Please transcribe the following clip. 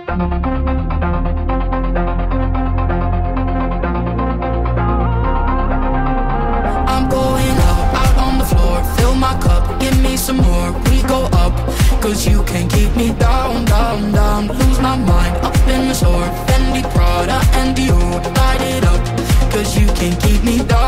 I'm going out on the floor. Fill my cup, give me some more. We go up, cause you can't keep me down, down, down. Lose my mind, up in the store. Fendi, Prada, and Dior. Light it up, cause you can't keep me down.